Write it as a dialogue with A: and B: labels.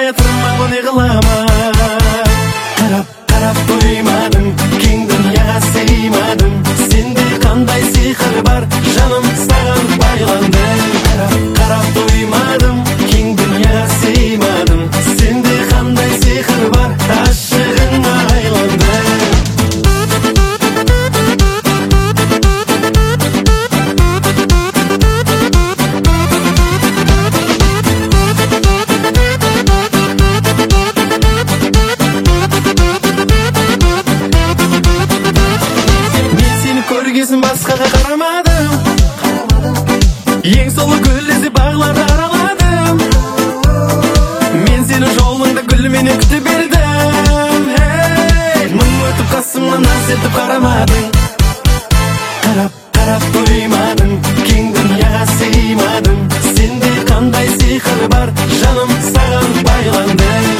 A: тұрмақ не қылама. Қарап қоймадың, кең дүнияға сыймадың. Сенде қандай сиқыр бар, жаным саған байландым. Қарап қоймадым, кең дүнияға сыймадың. Сенде қандай сиқыр бар, ғашығыңа айландым. Көргесін басқаға қарамадым, ең солы гүлдесі бағларды араладым. Мен сені жолыңда гүлменен күте бердім. Мың өтіп қасымнан аз етіп қарамадың. Қарап қоймадың, кең дүнияға сыймадың. Сенде қандай сиқыр бар, жаным саған байландым.